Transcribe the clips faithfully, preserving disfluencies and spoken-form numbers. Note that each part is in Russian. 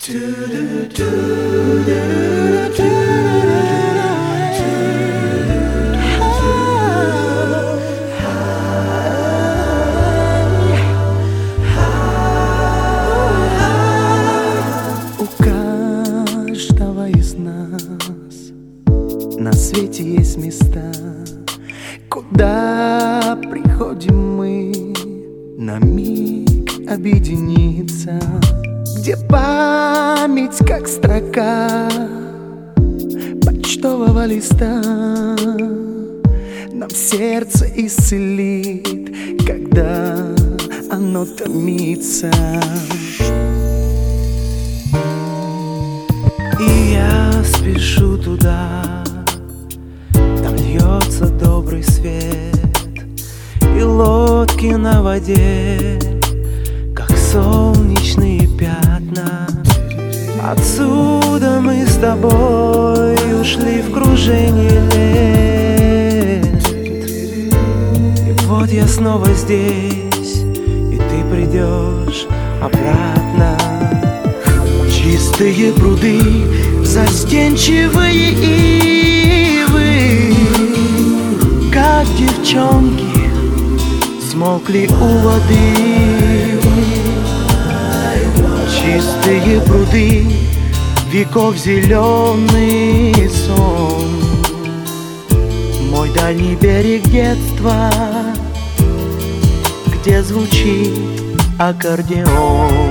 У каждого из нас на свете есть места, куда приходим мы на миг объединиться, где память, как строка почтового листа, нам сердце исцелит, когда оно томится. И я спешу туда, там льется добрый свет, и лодки на воде, как солнечные пятна. Отсюда мы с тобой ушли в кружение лет, и вот я снова здесь, и ты придешь обратно. Чистые пруды, застенчивые ивы, как девчонки, смолкли у воды. Чистые пруды, веков зеленый сон, мой дальний берег детства, где звучит аккордеон.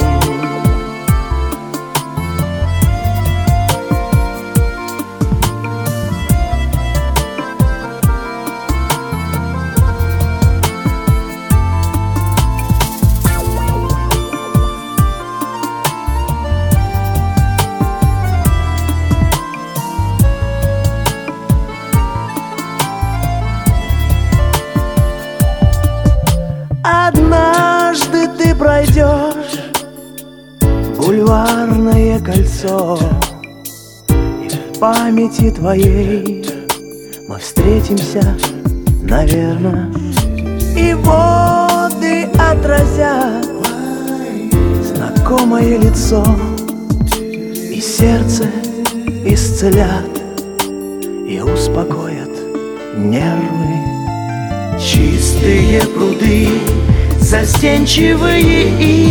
Однажды ты пройдешь бульварное кольцо, и в памяти твоей мы встретимся, наверно, и воды отразят знакомое лицо, и сердце исцелят и успокоят нервы. Чистые пруды, застенчивые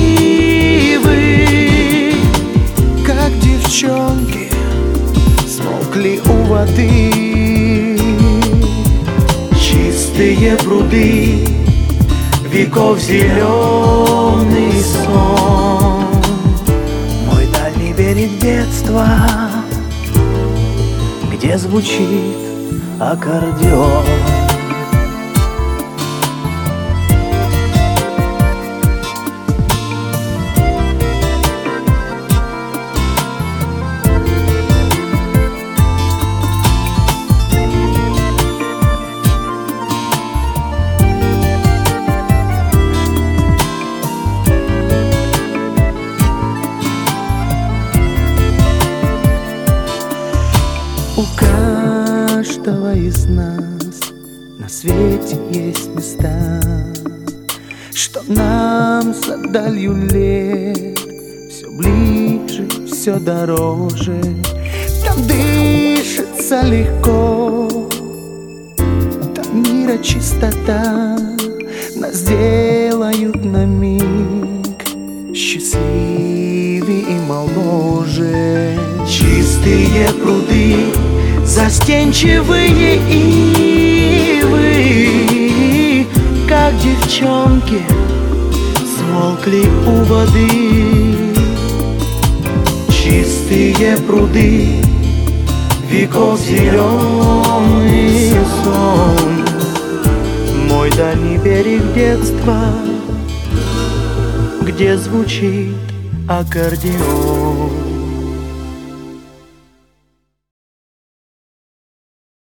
ивы, как девчонки, смолкли у воды. Чистые пруды, веков зеленый сон, мой дальний берег детства, где звучит аккордеон. У каждого из нас на свете есть места, что нам за далью лет все ближе, все дороже. Там дышится легко, там мира чистота, нас делают на миг счастливее и моложе. Чистые пруды, застенчивые ивы, как девчонки, смолкли у воды. Чистые пруды, веков зеленый сон, мой дальний берег детства, где звучит аккордеон.